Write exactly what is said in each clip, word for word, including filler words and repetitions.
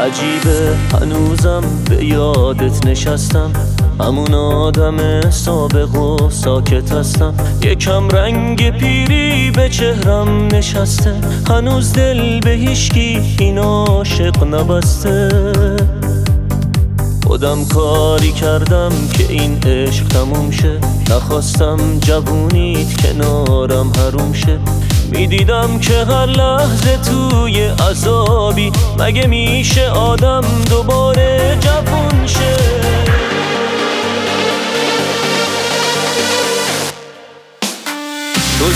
عجیبه هنوزم به یادت نشستم، همون آدم سابق و ساکت هستم. یکم رنگ پیری به چهرم نشسته، هنوز دل به هیچکی این عاشق نبسته. خودم کاری کردم که این عشق تموم شه، نخواستم جوونیت کنارم حروم شه. میدیدم که هر لحظه توی عذابی، مگه میشه آدم دوباره جوون شه؟ تو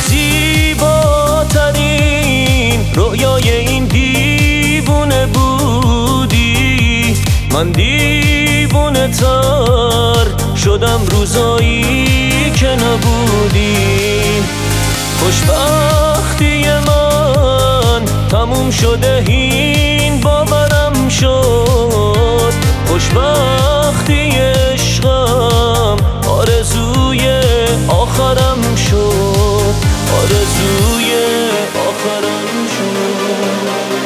زیباترین رویای این دیوونه بودی، من دیوونه تر شدم روزایی که نبودی. خوشبختی من تموم شده این باورم شد، خوشبختی عشقم آرزوی آخرم شد، آرزوی آخرم شد.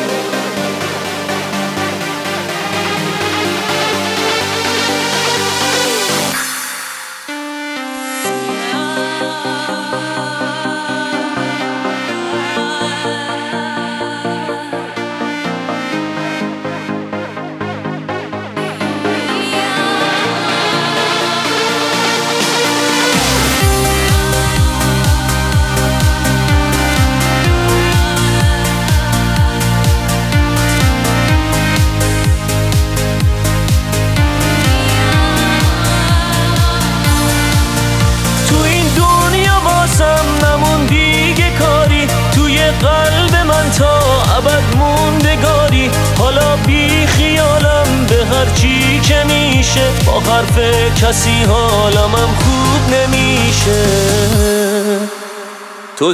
نمون دیگه کاری توی قلب من تا ابد موندگاری. حالا بی خیالم به هر چی که میشه، با حرف کسی حالمم خوب نمیشه. تو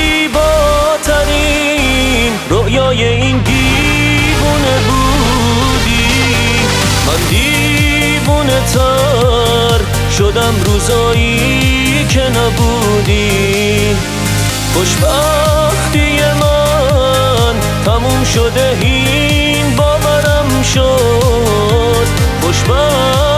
زیباترین رویای این دیوونه بودی، من دیوونه تر شدم روزایی که نبودی. خوشبختی من تموم شده این باورم شد، خوشبختی